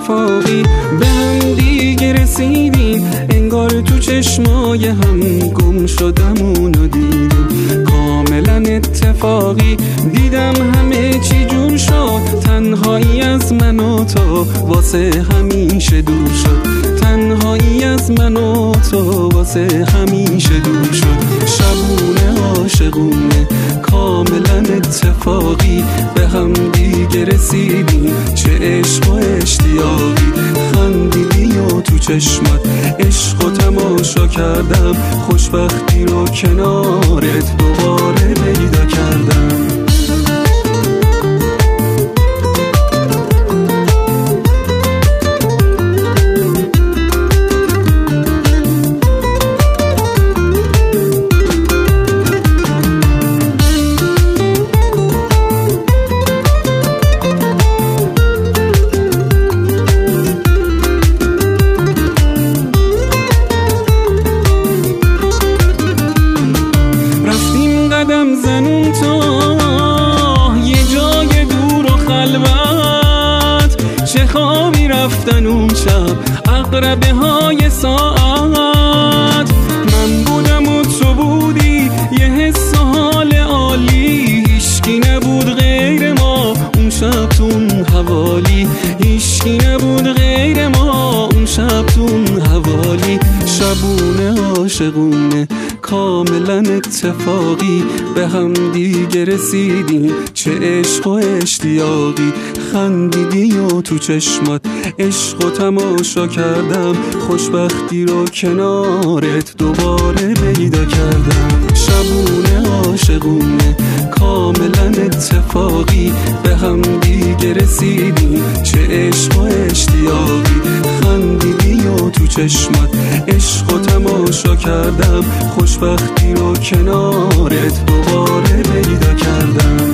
اتفاقی به هم دیگه رسیدیم، انگار تو چشمای هم گم شدم اونو دیدم. کاملا اتفاقی دیدم همه چی جور شد، تنهایی از من و تو واسه همیشه دور شد. تنهایی از من و تو واسه همیشه دور شد. شبونه عاشقونه کاملا اتفاقی به هم دیگه رسیدیم، چه عشق و اشتیاقی. خندیدی و تو چشمت عشق و تماشا کردم، خوشبختی رو کنارت دوباره پیدا کردم. قدم زنون تا یه جای دور و خلوت، چه خوابی رفتن اون شب عقربه های ساعت. من بودم و تو بودی، یه حس و حال عالی، هیچکی نبود غیر ما اون شب تون حوالی. هیچکی نبود غیر ما اون شب تون حوالی. شبونه عاشقونه کاملا اتفاقی به هم دیگه رسیدیم، چه عشق و اشتیاقی. خندیدی و تو چشمات عشق و تماشا کردم، خوشبختی رو کنارت دوباره پیدا کردم. شبونه عاشقونه کاملا اتفاقی به هم دیگه رسیدیم، چه عشق و اشتیاقی. خندیدی و تو چشمات عشق و تماشا کردم، خوشبختی رو کنارت دوباره پیدا کردم.